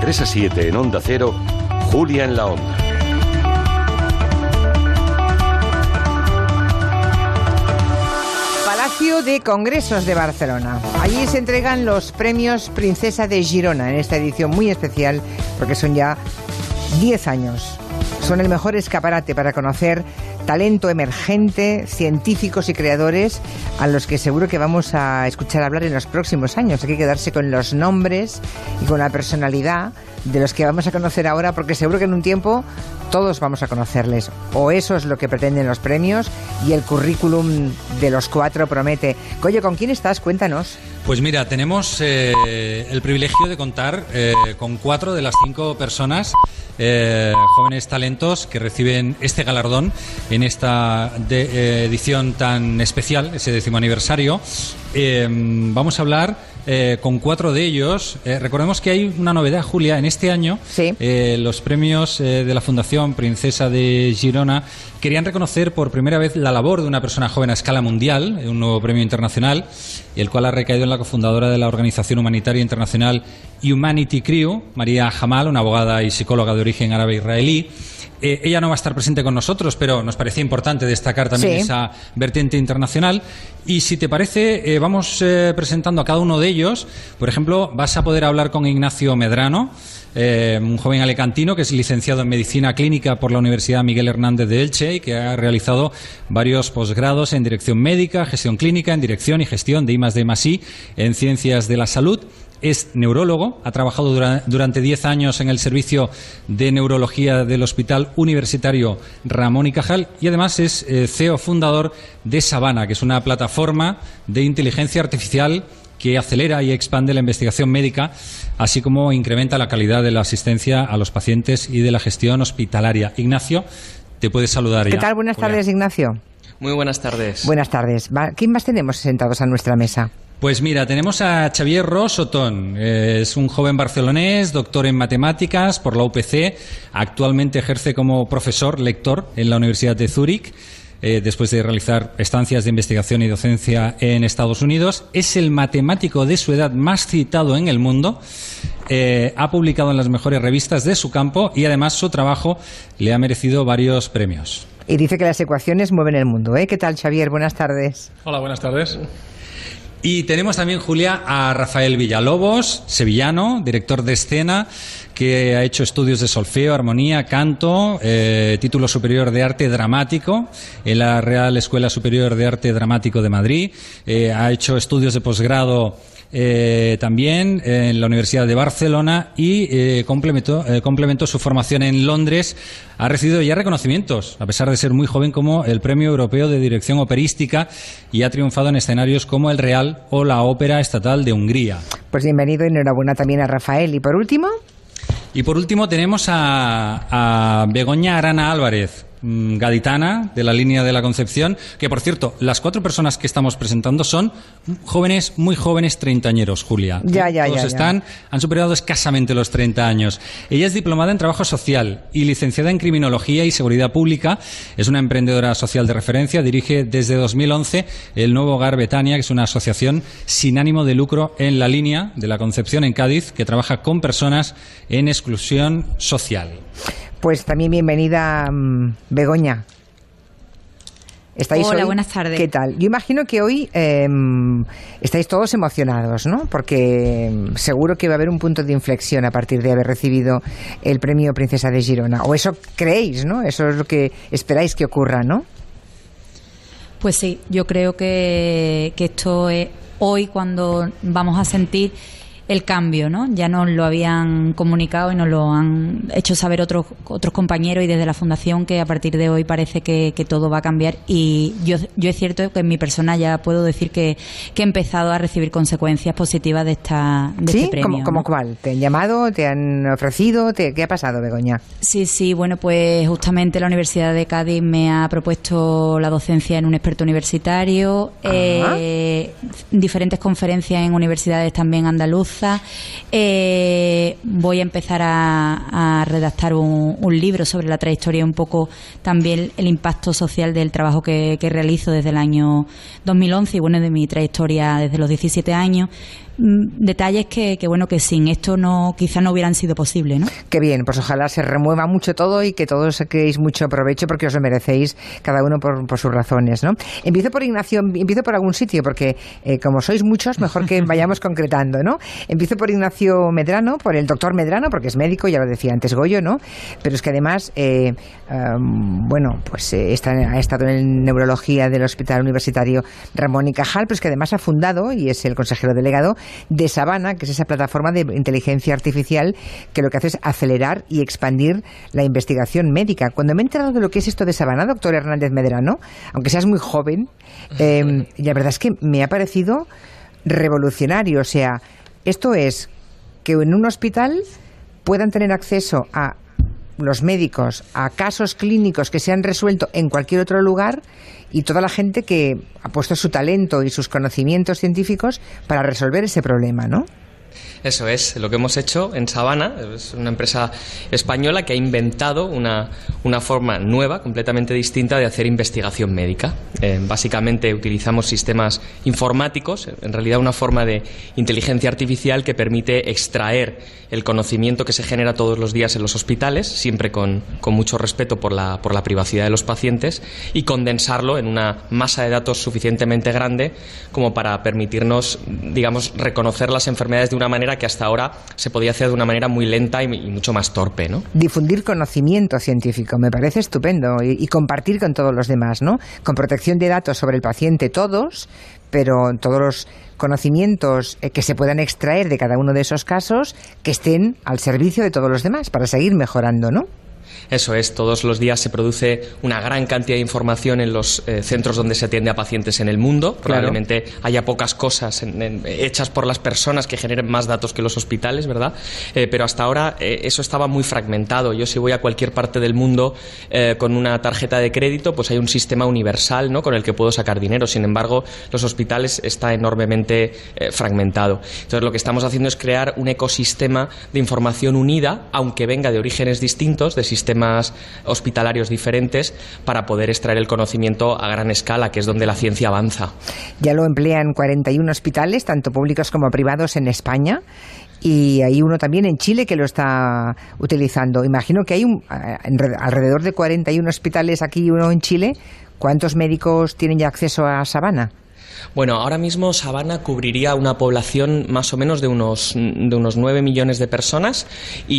3 a 7 en Onda Cero, Julia en la Onda. Palacio de Congresos de Barcelona. Allí se entregan los premios Princesa de Girona en esta edición muy especial porque son ya 10 años. Son el mejor escaparate para conocer talento emergente, científicos y creadores a los que seguro que vamos a escuchar hablar en los próximos años. Hay que quedarse con los nombres y con la personalidad de los que vamos a conocer ahora, porque seguro que en un tiempo todos vamos a conocerles. O eso es lo que pretenden los premios y el currículum de los 4 promete. Coyo, ¿con quién estás? Cuéntanos. Pues mira, tenemos el privilegio de contar con 4 de las 5 personas, jóvenes talentos que reciben este galardón en esta edición tan especial, ese 10º aniversario. Vamos a hablar con 4 de ellos. Recordemos que hay una novedad, Julia, en este año. Sí. Los premios de la Fundación Princesa de Girona querían reconocer por primera vez la labor de una persona joven a escala mundial, un nuevo premio internacional, el cual ha recaído en la cofundadora de la organización humanitaria internacional Humanity Crew, María Jamal, una abogada y psicóloga de origen árabe-israelí. Ella no va a estar presente con nosotros, pero nos parecía importante destacar también esa vertiente internacional. Y si te parece, vamos presentando a cada uno de ellos. Por ejemplo, vas a poder hablar con Ignacio Medrano, un joven alicantino que es licenciado en Medicina Clínica por la Universidad Miguel Hernández de Elche y que ha realizado varios posgrados en Dirección Médica, Gestión Clínica, en Dirección y Gestión de I+D+I en Ciencias de la Salud. Es neurólogo, ha trabajado durante 10 años en el servicio de neurología del Hospital Universitario Ramón y Cajal y además es CEO fundador de Savannah, que es una plataforma de inteligencia artificial que acelera y expande la investigación médica, así como incrementa la calidad de la asistencia a los pacientes y de la gestión hospitalaria. Ignacio, te puedes saludar ya. ¿Qué tal? Buenas tardes, Ignacio. Muy buenas tardes. Buenas tardes. ¿Quién más tenemos sentados a nuestra mesa? Pues mira, tenemos a Xavier Ros Otón. Es un joven barcelonés, doctor en matemáticas por la UPC. Actualmente ejerce como profesor lector en la Universidad de Zúrich, después de realizar estancias de investigación y docencia en Estados Unidos. Es el matemático de su edad más citado en el mundo. Ha publicado en las mejores revistas de su campo y además su trabajo le ha merecido varios premios. Y dice que las ecuaciones mueven el mundo, ¿eh? ¿Qué tal, Xavier? Buenas tardes. Hola, buenas tardes. Y tenemos también, Julia, a Rafael Villalobos, sevillano, director de escena, que ha hecho estudios de solfeo, armonía, canto, título superior de arte dramático en la Real Escuela Superior de Arte Dramático de Madrid. Ha hecho estudios de posgrado también en la Universidad de Barcelona y complementó su formación en Londres. Ha recibido ya reconocimientos, a pesar de ser muy joven, como el Premio Europeo de Dirección Operística, y ha triunfado en escenarios como el Real o la Ópera Estatal de Hungría. Pues bienvenido y enhorabuena también a Rafael. ¿Y por último? Tenemos a Begoña Arana Álvarez, gaditana de la línea de la Concepción, que por cierto, las 4 personas que estamos presentando son jóvenes, muy jóvenes, treintañeros, Julia. Todos han superado escasamente los 30 años. Ella es diplomada en Trabajo Social y licenciada en Criminología y Seguridad Pública. Es una emprendedora social de referencia. Dirige desde 2011 el Nuevo Hogar Betania, que es una asociación sin ánimo de lucro en la línea de la Concepción, en Cádiz, que trabaja con personas en exclusión social. Pues también bienvenida, Begoña. Hola, hoy? Buenas tardes. ¿Qué tal? Yo imagino que hoy estáis todos emocionados, ¿no? Porque seguro que va a haber un punto de inflexión a partir de haber recibido el premio Princesa de Girona. O eso creéis, ¿no? Eso es lo que esperáis que ocurra, ¿no? Pues sí, yo creo que esto es hoy cuando vamos a sentir el cambio, ¿no? Ya nos lo habían comunicado y nos lo han hecho saber otros compañeros y desde la Fundación, que a partir de hoy parece que todo va a cambiar, y yo es cierto que en mi persona ya puedo decir que he empezado a recibir consecuencias positivas de este premio. ¿Cómo cuál? ¿Te han llamado? ¿Te han ofrecido? ¿Qué ha pasado, Begoña? Sí, bueno, pues justamente la Universidad de Cádiz me ha propuesto la docencia en un experto universitario, diferentes conferencias en universidades también andaluzas. Voy a empezar a redactar un libro sobre la trayectoria y un poco también el impacto social del trabajo que realizo desde el año 2011 y bueno, de mi trayectoria desde los 17 años. detalles que bueno, que sin esto quizá no hubieran sido posibles, ¿no? Qué bien, pues ojalá se remueva mucho todo y que todos saquéis mucho provecho porque os lo merecéis, cada uno por sus razones, ¿no? Empiezo por Ignacio, empiezo por algún sitio porque como sois muchos, mejor que vayamos concretando, ¿no? Empiezo por Ignacio Medrano, por el doctor Medrano, porque es médico, ya lo decía antes Goyo, ¿no? Pero es que además, bueno, pues ha estado en neurología del Hospital Universitario Ramón y Cajal, pero es que además ha fundado, y es el consejero delegado, de Savana, que es esa plataforma de inteligencia artificial que lo que hace es acelerar y expandir la investigación médica. Cuando me he enterado de lo que es esto de Savana, doctor Hernández Medrano, aunque seas muy joven, la verdad es que me ha parecido revolucionario. O sea, esto es que en un hospital puedan tener acceso a los médicos a casos clínicos que se han resuelto en cualquier otro lugar y toda la gente que ha puesto su talento y sus conocimientos científicos para resolver ese problema, ¿no? Eso es, lo que hemos hecho en Savana, es una empresa española que ha inventado una forma nueva, completamente distinta de hacer investigación médica. Básicamente utilizamos sistemas informáticos, en realidad una forma de inteligencia artificial que permite extraer el conocimiento que se genera todos los días en los hospitales, siempre con mucho respeto por la privacidad de los pacientes, y condensarlo en una masa de datos suficientemente grande como para permitirnos, digamos, reconocer las enfermedades de una manera que hasta ahora se podía hacer de una manera muy lenta y mucho más torpe, ¿no? Difundir conocimiento científico me parece estupendo y compartir con todos los demás, ¿no? Con protección de datos sobre el paciente todos, pero todos los conocimientos que se puedan extraer de cada uno de esos casos que estén al servicio de todos los demás para seguir mejorando, ¿no? Eso es, todos los días se produce una gran cantidad de información en los centros donde se atiende a pacientes en el mundo. Claro. Probablemente haya pocas cosas hechas por las personas que generen más datos que los hospitales, ¿verdad? Pero hasta ahora eso estaba muy fragmentado. Yo si voy a cualquier parte del mundo con una tarjeta de crédito, pues hay un sistema universal, ¿no?, con el que puedo sacar dinero. Sin embargo, los hospitales está enormemente fragmentado. Entonces lo que estamos haciendo es crear un ecosistema de información unida, aunque venga de orígenes distintos, de sistemas hospitalarios diferentes, para poder extraer el conocimiento a gran escala, que es donde la ciencia avanza. Ya lo emplean 41 hospitales, tanto públicos como privados, en España. Y hay uno también en Chile que lo está utilizando. Imagino que hay alrededor de 41 hospitales aquí y uno en Chile. ¿Cuántos médicos tienen ya acceso a Savana? Bueno, ahora mismo Savana cubriría una población más o menos de unos 9 millones de personas,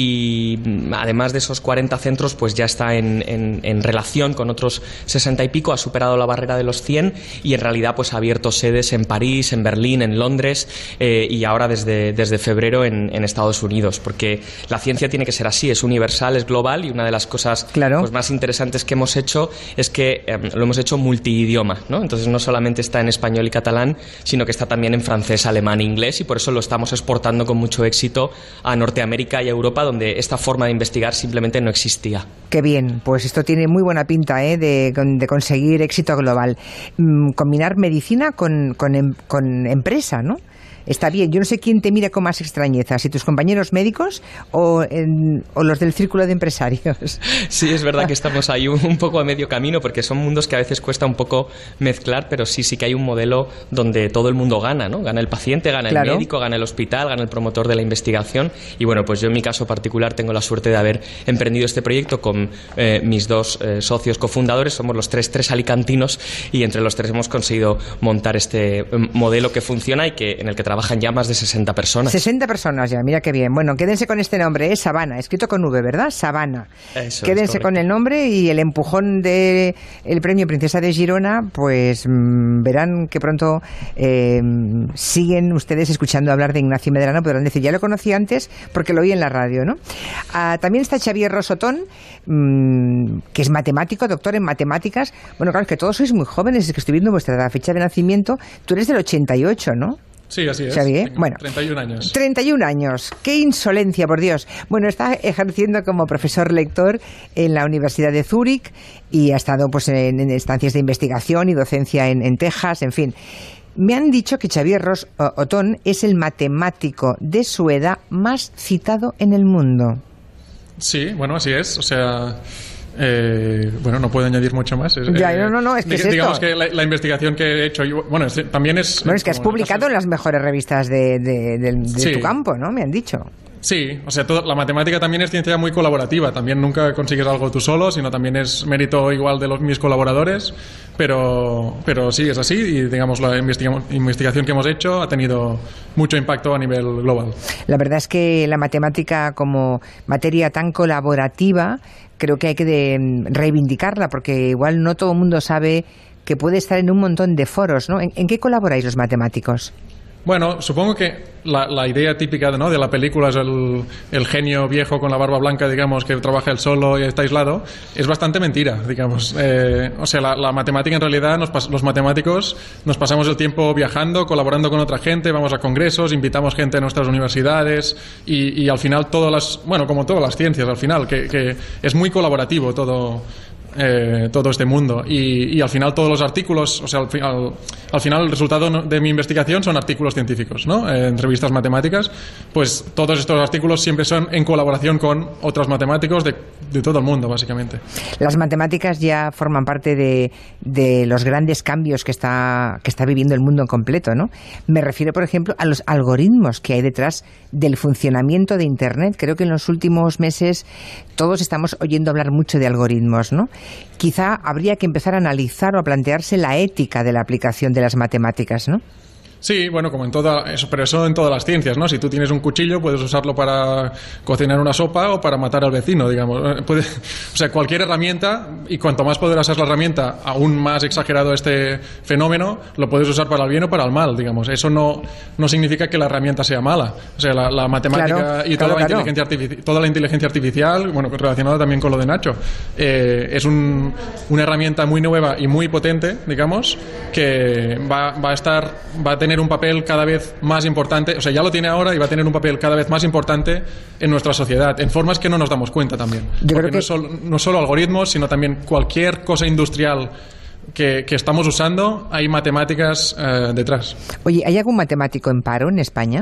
y además de esos 40 centros, pues ya está en relación con otros 60 y pico, ha superado la barrera de los 100 y en realidad pues ha abierto sedes en París, en Berlín, en Londres y ahora desde febrero en Estados Unidos, porque la ciencia tiene que ser así, es universal, es global, y una de las cosas pues más interesantes que hemos hecho es que lo hemos hecho multiidioma, ¿no? Entonces no solamente está en español y catalán, sino que está también en francés, alemán e inglés, y por eso lo estamos exportando con mucho éxito a Norteamérica y a Europa, donde esta forma de investigar simplemente no existía. Qué bien, pues esto tiene muy buena pinta de conseguir éxito global. Combinar medicina con empresa, ¿no? Está bien, yo no sé quién te mira con más extrañeza, si tus compañeros médicos o los del círculo de empresarios. Sí, es verdad que estamos ahí un poco a medio camino, porque son mundos que a veces cuesta un poco mezclar, pero sí que hay un modelo donde todo el mundo gana, ¿no? Gana el paciente, gana el médico, gana el hospital, gana el promotor de la investigación. Y bueno, pues yo en mi caso particular tengo la suerte de haber emprendido este proyecto con mis dos socios cofundadores. Somos los tres alicantinos, y entre los tres hemos conseguido montar este modelo que funciona y en el que trabajan ya más de 60 personas. 60 personas ya, mira qué bien. Bueno, quédense con este nombre, es Savana, escrito con V, ¿verdad? Savana. Eso quédense con el nombre y el empujón del premio Princesa de Girona, pues verán que pronto siguen ustedes escuchando hablar de Ignacio Medrano, podrán decir, ya lo conocí antes porque lo oí en la radio, ¿no? También está Xavier Rosotón, que es matemático, doctor en matemáticas. Bueno, claro, es que todos sois muy jóvenes, es que estoy viendo vuestra fecha de nacimiento. Tú eres del 88, ¿no? Sí, así es. Xavier, bueno, 31 años. 31 años. ¡Qué insolencia, por Dios! Bueno, está ejerciendo como profesor lector en la Universidad de Zúrich y ha estado pues en estancias de investigación y docencia en Texas, en fin. Me han dicho que Xavier Rosotón es el matemático de su edad más citado en el mundo. Sí, bueno, así es. O sea, Bueno, no puedo añadir mucho más. Ya, no, es que es digamos esto. que la investigación que he hecho, bueno, también es... Bueno, es que has publicado en las mejores revistas de tu campo, ¿no? Me han dicho. Sí, o sea, la matemática también es ciencia muy colaborativa. También nunca consigues algo tú solo, sino también es mérito igual de mis colaboradores. Pero sí, es así. Y digamos, la investigación que hemos hecho ha tenido mucho impacto a nivel global. La verdad es que la matemática como materia tan colaborativa, creo que hay que reivindicarla, porque igual no todo el mundo sabe que puede estar en un montón de foros, ¿no? ¿En qué colaboráis los matemáticos? Bueno, supongo que la idea típica, ¿no?, de la película es el genio viejo con la barba blanca, digamos, que trabaja él solo y está aislado, es bastante mentira, digamos. O sea, la matemática en realidad, los matemáticos nos pasamos el tiempo viajando, colaborando con otra gente, vamos a congresos, invitamos gente a nuestras universidades y al final como todas las ciencias, al final, que es muy colaborativo todo este mundo y al final todos los artículos, o sea, al final el resultado de mi investigación son artículos científicos, ¿no? En revistas matemáticas, pues todos estos artículos siempre son en colaboración con otros matemáticos de todo el mundo, básicamente. Las matemáticas ya forman parte de los grandes cambios que está viviendo el mundo en completo, ¿no? Me refiero, por ejemplo, a los algoritmos que hay detrás del funcionamiento de Internet. Creo que en los últimos meses todos estamos oyendo hablar mucho de algoritmos, ¿no? Quizá habría que empezar a analizar o a plantearse la ética de la aplicación de las matemáticas, ¿no? Sí, bueno, como en pero eso en todas las ciencias, ¿no? Si tú tienes un cuchillo, puedes usarlo para cocinar una sopa o para matar al vecino, digamos. O sea, cualquier herramienta, y cuanto más poderosa es la herramienta, aún más exagerado este fenómeno, lo puedes usar para el bien o para el mal, digamos. Eso no significa que la herramienta sea mala. O sea, la matemática y toda la inteligencia artificial, bueno, relacionada también con lo de Nacho, es una herramienta muy nueva y muy potente, digamos, que va a tener un papel cada vez más importante, o sea, ya lo tiene ahora y va a tener un papel cada vez más importante en nuestra sociedad, en formas que no nos damos cuenta también. Porque no solo algoritmos, sino también cualquier cosa industrial que estamos usando, hay matemáticas detrás. Oye, ¿hay algún matemático en paro en España?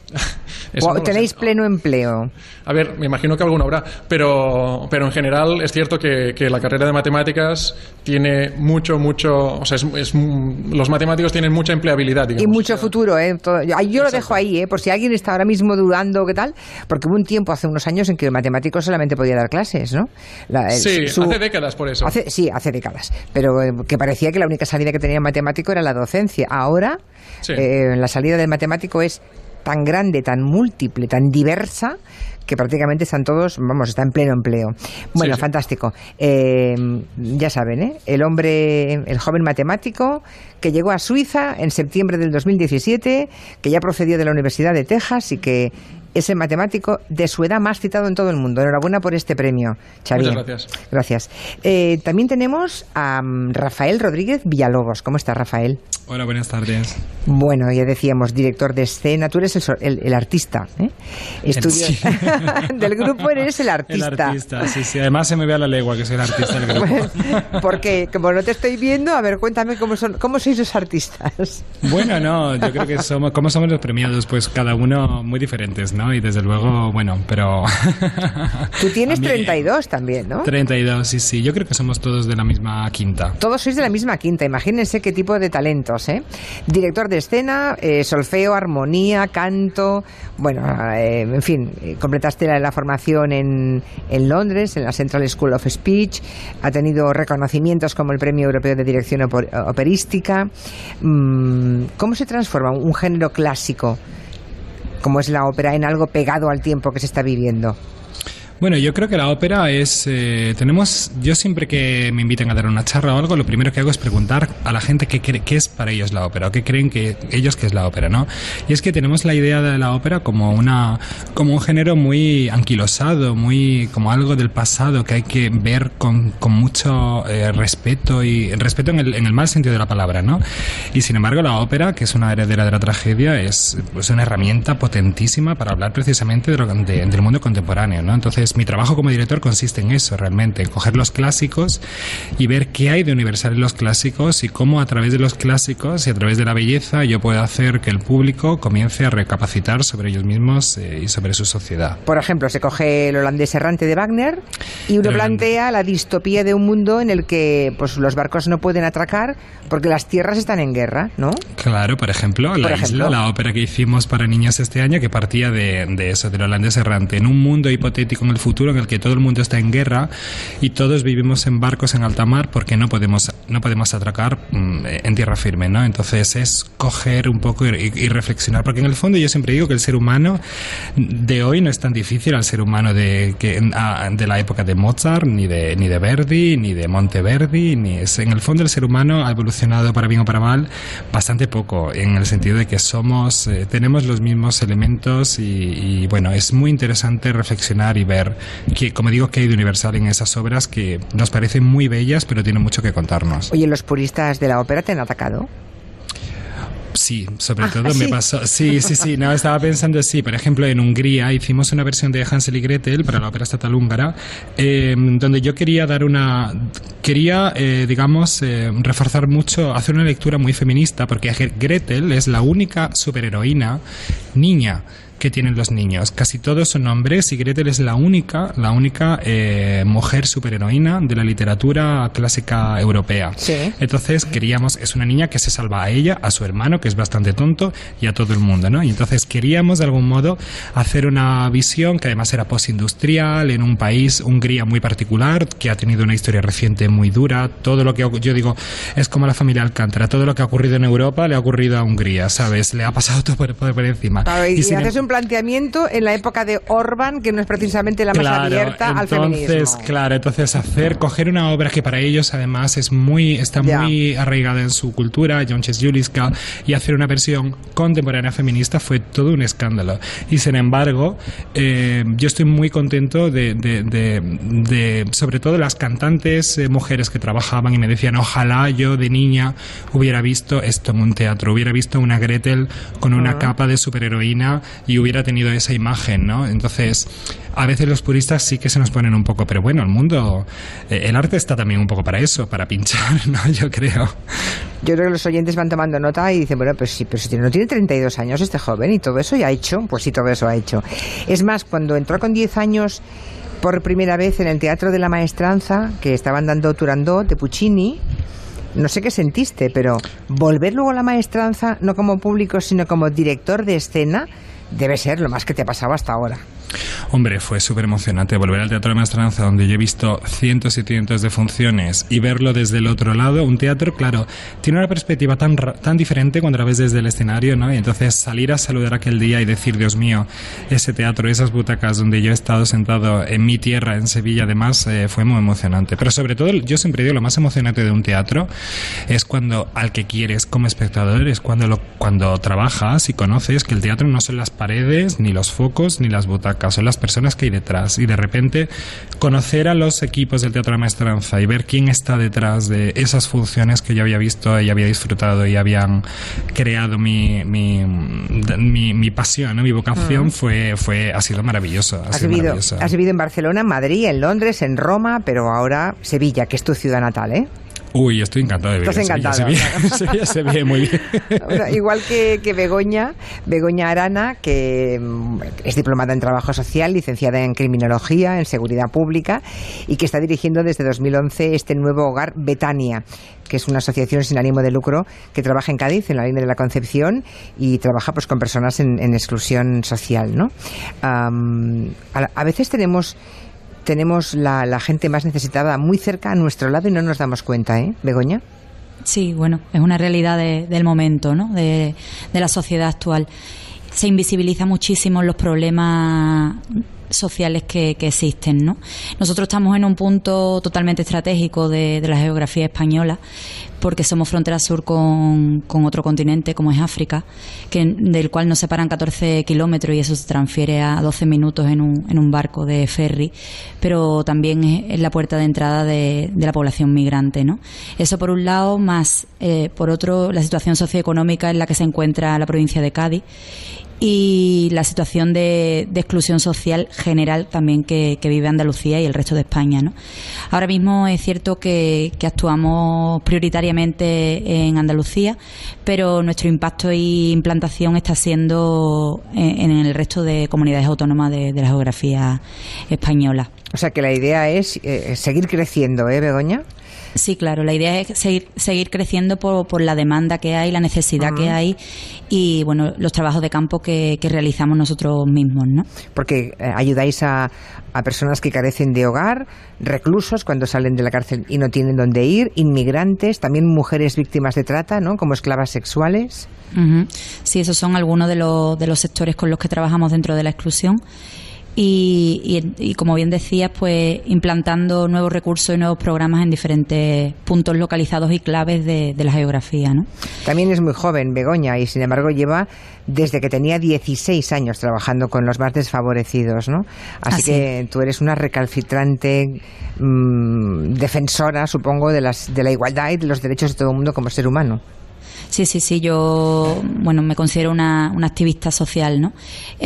¿O tenéis pleno empleo? A ver, me imagino que alguno habrá, pero en general es cierto que la carrera de matemáticas tiene mucho, o sea, los matemáticos tienen mucha empleabilidad, digamos. Y mucho futuro, ¿eh? Yo lo dejo ahí, por si alguien está ahora mismo dudando qué tal, porque hubo un tiempo, hace unos años, en que el matemático solamente podía dar clases, ¿no? Hace décadas por eso. Hace décadas, pero que parecía que la única salida que tenía el matemático era la docencia. Ahora, la salida del matemático es tan grande, tan múltiple, tan diversa, que prácticamente están todos, está en pleno empleo. Bueno, sí. Fantástico. Ya saben, el joven matemático que llegó a Suiza en septiembre del 2017, que ya procedió de la Universidad de Texas y que es el matemático de su edad más citado en todo el mundo. Enhorabuena por este premio, Xavier. Muchas gracias. También tenemos a Rafael Rodríguez Villalobos. ¿Cómo estás, Rafael? Hola, buenas tardes. Bueno, ya decíamos, director de escena. Tú eres el artista, ¿eh? Sí. Del grupo eres el artista. El artista, sí. Además se me ve a la legua que soy el artista del grupo. Porque, como no te estoy viendo, a ver, cuéntame cómo sois los artistas. Bueno, no, yo creo que ¿cómo somos los premiados? Pues cada uno muy diferentes, ¿no? Y desde luego, bueno, pero... Tú tienes 32 también, ¿no? 32, sí. Yo creo que somos todos de la misma quinta. Todos sois de la misma quinta. Imagínense qué tipo de talentos, ¿eh? Director de escena, solfeo, armonía, canto... Bueno, en fin, completaste la formación en Londres, en la Central School of Speech. Ha tenido reconocimientos como el Premio Europeo de Dirección Operística. ¿Cómo se transforma un género clásico, como es la ópera, en algo pegado al tiempo que se está viviendo? Bueno, yo creo que la ópera es... yo siempre que me inviten a dar una charla o algo, lo primero que hago es preguntar a la gente qué es para ellos la ópera, o qué creen que ellos que es la ópera, ¿no? Y es que tenemos la idea de la ópera como un género muy anquilosado, como algo del pasado que hay que ver con mucho respeto, y respeto en el mal sentido de la palabra, ¿no? Y sin embargo la ópera, que es una heredera de la tragedia, es una herramienta potentísima para hablar precisamente del mundo contemporáneo, ¿no? Entonces Entonces, mi trabajo como director consiste en eso, realmente, en coger los clásicos y ver qué hay de universal en los clásicos y cómo a través de los clásicos y a través de la belleza yo puedo hacer que el público comience a recapacitar sobre ellos mismos y sobre su sociedad. Por ejemplo, se coge el holandés errante de Wagner y uno plantea la distopía de un mundo en el que pues los barcos no pueden atracar porque las tierras están en guerra, ¿no? Claro, por ejemplo, Isla, la ópera que hicimos para niños este año, que partía de eso, del holandés errante, en un mundo hipotético en el futuro en el que todo el mundo está en guerra y todos vivimos en barcos en alta mar porque no podemos atracar en tierra firme, ¿no? Entonces es coger un poco y reflexionar, porque en el fondo yo siempre digo que el ser humano de hoy no es tan difícil al ser humano de la época de Mozart, ni de Verdi, ni de Monteverdi, en el fondo el ser humano ha evolucionado para bien o para mal bastante poco, en el sentido de que tenemos los mismos elementos y bueno, es muy interesante reflexionar y ver que, como digo, que hay de universal en esas obras que nos parecen muy bellas pero tienen mucho que contarnos. Oye, ¿los puristas de la ópera te han atacado? Sí, sobre todo me pasó. Sí, no, estaba pensando, por ejemplo, en Hungría hicimos una versión de Hansel y Gretel para la Ópera Estatal Húngara, donde yo quería reforzar mucho, hacer una lectura muy feminista, porque Gretel es la única superheroína niña que tienen los niños. Casi todos son hombres y Gretel es la única mujer superheroína de la literatura clásica europea. Sí. Entonces es una niña que se salva a ella, a su hermano, que es bastante tonto, y a todo el mundo, ¿no? Y entonces queríamos de algún modo hacer una visión que además era postindustrial, en un país, Hungría, muy particular, que ha tenido una historia reciente muy dura. Todo lo que yo digo es como la familia Alcántara, todo lo que ha ocurrido en Europa le ha ocurrido a Hungría, ¿sabes? Le ha pasado todo por encima. Claro, y haces un planteamiento en la época de Orbán, que no es precisamente la más abierta al feminismo. Entonces coger una obra que para ellos además está muy arraigada en su cultura, Jąces Juliska, y hacer una versión contemporánea feminista fue todo un escándalo. Y sin embargo, yo estoy muy contento de sobre todo las cantantes mujeres que trabajaban y me decían, ojalá yo de niña hubiera visto esto en un teatro, hubiera visto una Gretel con una capa de superheroína y hubiera tenido esa imagen, ¿no? Entonces, a veces los puristas sí que se nos ponen un poco, pero bueno, el arte está también un poco para eso, para pinchar, ¿no? Yo creo que los oyentes van tomando nota y dicen, bueno, pero si no tiene 32 años este joven y todo eso ya ha hecho, pues sí, todo eso ha hecho. Es más, cuando entró con 10 años por primera vez en el Teatro de la Maestranza, que estaban dando Turandot de Puccini, no sé qué sentiste, pero volver luego a la Maestranza, no como público, sino como director de escena, debe ser lo más que te ha pasado hasta ahora. Hombre, fue súper emocionante volver al Teatro de Maestranza, donde yo he visto cientos y cientos de funciones, y verlo desde el otro lado. Un teatro, claro, tiene una perspectiva tan diferente cuando la ves desde el escenario, ¿no? Y entonces salir a saludar aquel día y decir, Dios mío, ese teatro, esas butacas donde yo he estado sentado en mi tierra, en Sevilla, además, fue muy emocionante. Pero sobre todo, yo siempre digo, lo más emocionante de un teatro es cuando al que quieres como espectador, es cuando trabajas y conoces que el teatro no son las paredes, ni los focos, ni las butacas, son las personas que hay detrás, y de repente conocer a los equipos del Teatro de la Maestranza y ver quién está detrás de esas funciones que yo había visto y había disfrutado y habían creado mi pasión, ¿no? Mi vocación, ha sido maravilloso. Has vivido en Barcelona, en Madrid, en Londres, en Roma, pero ahora Sevilla, que es tu ciudad natal, ¿eh? Uy, estoy encantado de vivir en Sevilla. Sevilla se ve muy bien. Bueno, igual que Begoña Arana, que es diplomada en Trabajo Social, licenciada en Criminología, en Seguridad Pública, y que está dirigiendo desde 2011 este nuevo hogar Betania, que es una asociación sin ánimo de lucro que trabaja en Cádiz, en la línea de la Concepción, y trabaja pues con personas en exclusión social, ¿no? A veces tenemos la gente más necesitada muy cerca a nuestro lado y no nos damos cuenta, ¿eh, Begoña? Sí, bueno, es una realidad del momento, ¿no? De la sociedad actual. Se invisibiliza muchísimo los problemas sociales que existen, ¿no? Nosotros estamos en un punto totalmente estratégico de la geografía española, porque somos frontera sur con otro continente como es África, del cual nos separan 14 kilómetros y eso se transfiere a 12 minutos en un barco de ferry, pero también es la puerta de entrada de la población migrante, ¿no? Eso por un lado, más por otro la situación socioeconómica en la que se encuentra la provincia de Cádiz, y la situación de exclusión social general también que vive Andalucía y el resto de España, ¿no? Ahora mismo es cierto que actuamos prioritariamente en Andalucía, pero nuestro impacto y implantación está siendo en el resto de comunidades autónomas de la geografía española. O sea que la idea es seguir creciendo, Begoña. Sí, claro, la idea es seguir creciendo por la demanda que hay, la necesidad que hay y bueno, los trabajos de campo que realizamos nosotros mismos, ¿no? Porque ayudáis a personas que carecen de hogar, reclusos cuando salen de la cárcel y no tienen dónde ir, inmigrantes, también mujeres víctimas de trata, ¿no? Como esclavas sexuales. Uh-huh. Sí, esos son algunos de los sectores con los que trabajamos dentro de la exclusión. Y como bien decías, pues implantando nuevos recursos y nuevos programas en diferentes puntos localizados y claves de la geografía, ¿no? También es muy joven, Begoña, y sin embargo lleva desde que tenía 16 años trabajando con los más desfavorecidos, ¿no? Así que tú eres una recalcitrante defensora, supongo, de la igualdad y de los derechos de todo el mundo como ser humano. Sí, yo, bueno, me considero una activista social, ¿no?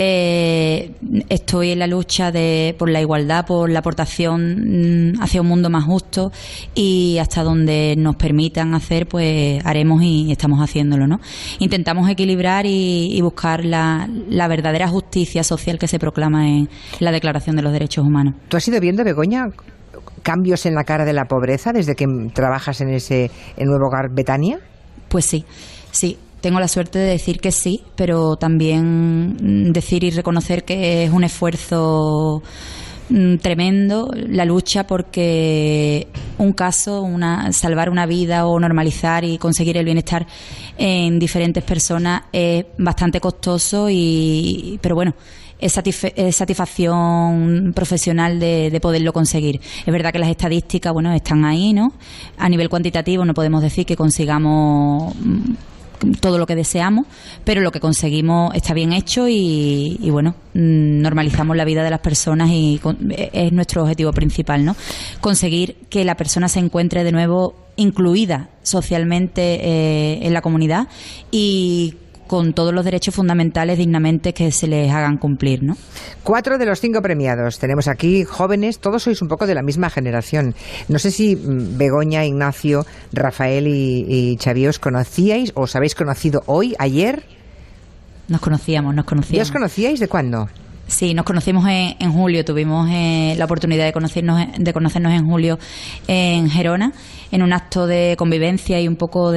Estoy en la lucha por la igualdad, por la aportación hacia un mundo más justo y hasta donde nos permitan hacer, pues haremos y estamos haciéndolo, ¿no? Intentamos equilibrar y buscar la verdadera justicia social que se proclama en la Declaración de los Derechos Humanos. ¿Tú has ido viendo, Begoña, cambios en la cara de la pobreza desde que trabajas en ese nuevo hogar Betania? Pues sí, tengo la suerte de decir que sí, pero también decir y reconocer que es un esfuerzo tremendo la lucha porque un caso, salvar una vida o normalizar y conseguir el bienestar en diferentes personas es bastante costoso pero bueno, es satisfacción profesional de poderlo conseguir. Es verdad que las estadísticas, bueno, están ahí, ¿no? A nivel cuantitativo no podemos decir que consigamos todo lo que deseamos, pero lo que conseguimos está bien hecho y bueno, normalizamos la vida de las personas y es nuestro objetivo principal, ¿no? Conseguir que la persona se encuentre de nuevo incluida socialmente en la comunidad y con todos los derechos fundamentales dignamente que se les hagan cumplir, ¿no? 4 de los 5 premiados. Tenemos aquí jóvenes, todos sois un poco de la misma generación. No sé si Begoña, Ignacio, Rafael y Xavi os conocíais o os habéis conocido hoy, ayer. Nos conocíamos. ¿Ya os conocíais? ¿De cuándo? Sí, nos conocimos en julio, tuvimos la oportunidad de conocernos en julio en Gerona, en un acto de convivencia y un poco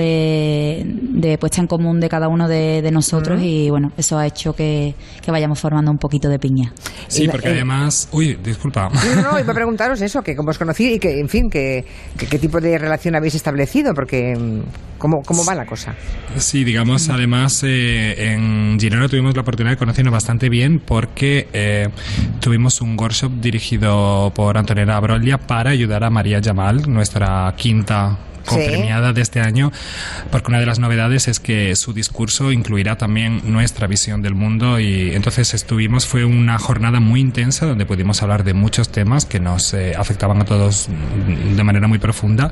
de puesta en común de cada uno de nosotros y bueno, eso ha hecho que vayamos formando un poquito de piña. Sí, porque además... Uy, disculpa. No, iba a preguntaros eso, que cómo os conocí y que, en fin, qué tipo de relación habéis establecido, porque ¿cómo va la cosa? Sí, digamos, además en Girona tuvimos la oportunidad de conocernos bastante bien porque tuvimos un workshop dirigido por Antonella Broglia para ayudar a María Jamal, nuestra quinta copremiada de este año, porque una de las novedades es que su discurso incluirá también nuestra visión del mundo y entonces fue una jornada muy intensa donde pudimos hablar de muchos temas que nos afectaban a todos de manera muy profunda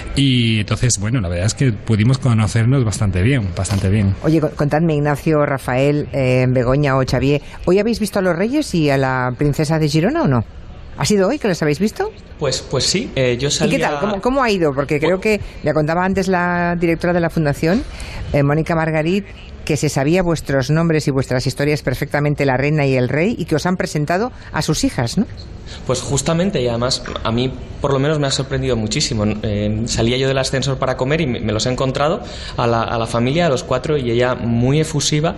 y entonces, bueno, la verdad es que pudimos conocernos bastante bien. Oye, contadme, Ignacio, Rafael, Begoña o Xavier, ¿hoy habéis visto a los Reyes y a la princesa de Girona o no? ¿Ha sido hoy que los habéis visto? Pues sí, yo salí. ¿Y qué tal? ¿Cómo ha ido? Porque creo que me contaba antes la directora de la Fundación, Mónica Margarit, que se sabía vuestros nombres y vuestras historias perfectamente, la reina y el rey, y que os han presentado a sus hijas, ¿no? Pues justamente, y además a mí por lo menos me ha sorprendido muchísimo. Salía yo del ascensor para comer y me los he encontrado a la familia, a los 4, y ella muy efusiva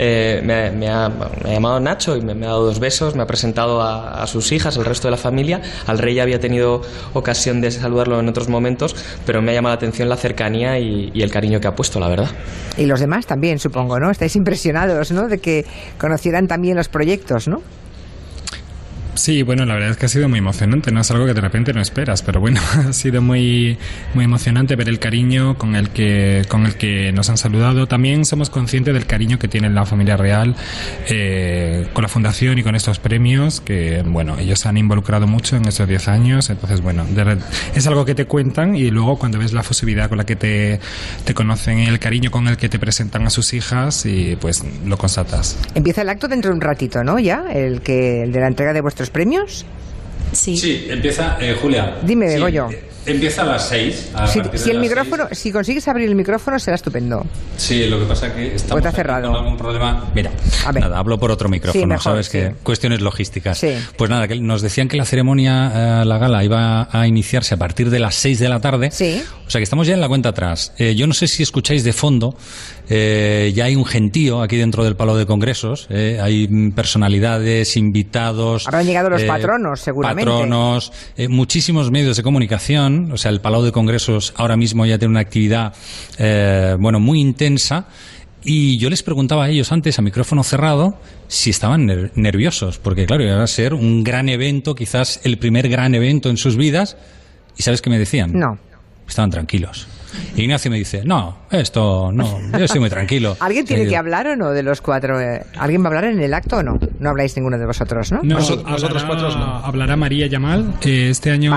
me ha llamado Nacho y me ha dado 2 besos, me ha presentado a sus hijas, al resto de la familia. Al rey ya había tenido ocasión de saludarlo en otros momentos, pero me ha llamado la atención la cercanía y el cariño que ha puesto, la verdad. Y los demás también, supongo, ¿no? Estáis impresionados, ¿no? De que conocieran también los proyectos, ¿no? Sí, bueno, la verdad es que ha sido muy emocionante, no es algo que de repente no esperas, pero bueno, ha sido muy, muy emocionante ver el cariño con el que nos han saludado. También somos conscientes del cariño que tiene la familia real con la fundación y con estos premios, que bueno, ellos se han involucrado mucho en estos 10 años, entonces bueno, es algo que te cuentan y luego cuando ves la fusividad con la que te conocen y el cariño con el que te presentan a sus hijas, y pues lo constatas. Empieza el acto dentro de un ratito, ¿no? Ya, el de la entrega de vuestros premios. Sí, empieza, Julia. Dime, Goyo. Empieza a las 6. Si consigues abrir el micrófono será estupendo. Sí, lo que pasa es que estamos está cerrado. con algún problema. Mira, nada, hablo por otro micrófono, mejor, sabes que cuestiones logísticas. Sí. Pues nada, que nos decían que la ceremonia, la gala, iba a iniciarse a partir de las 6 de la tarde. Sí. O sea que estamos ya en la cuenta atrás. Yo no sé si escucháis de fondo, ya hay un gentío aquí dentro del Palau de Congresos. Hay personalidades, invitados. Habrán llegado los patronos, seguramente. Patronos, muchísimos medios de comunicación. O sea, el Palau de Congresos ahora mismo ya tiene una actividad, muy intensa. Y yo les preguntaba a ellos antes, a micrófono cerrado, si estaban nerviosos. Porque, claro, iba a ser un gran evento, quizás el primer gran evento en sus vidas. ¿Y sabes qué me decían? No. Estaban tranquilos. Ignacio me dice, no, esto no, yo estoy muy tranquilo. ¿Alguien tiene que hablar o no de los cuatro? ¿Alguien va a hablar en el acto o no? No habláis ninguno de vosotros, ¿no? No, nosotros cuatro no. Hablará María Yamal. Este año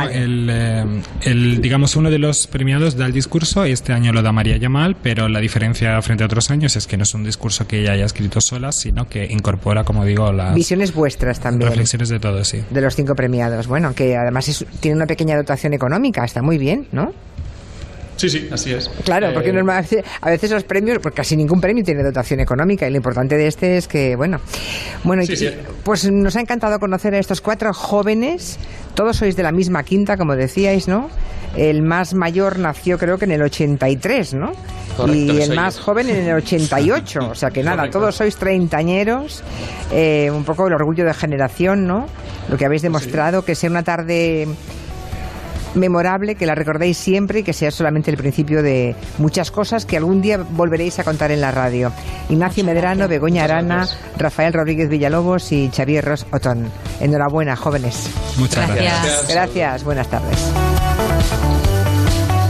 digamos uno de los premiados da el discurso y este año lo da María Yamal, pero la diferencia frente a otros años es que no es un discurso que ella haya escrito sola, sino que incorpora, como digo, las visiones vuestras también. Reflexiones de todos, sí. De los 5 premiados. Bueno, que además tiene una pequeña dotación económica, está muy bien, ¿no? Sí, así es. Claro, porque a veces los premios, pues casi ningún premio tiene dotación económica y lo importante de este es que, bueno, sí. Pues nos ha encantado conocer a estos 4 jóvenes, todos sois de la misma quinta, como decíais, ¿no? El más mayor nació creo que en el 83, ¿no? Correcto, y el más joven en el 88, o sea que nada, Correcto. Todos sois treintañeros, un poco el orgullo de generación, ¿no? Lo que habéis demostrado, que sea una tarde memorable, que la recordéis siempre y que sea solamente el principio de muchas cosas que algún día volveréis a contar en la radio. Ignacio Medrano, Begoña Arana, Rafael Rodríguez Villalobos y Xavier Ros Otón. Enhorabuena, jóvenes. Muchas gracias. Gracias, buenas tardes.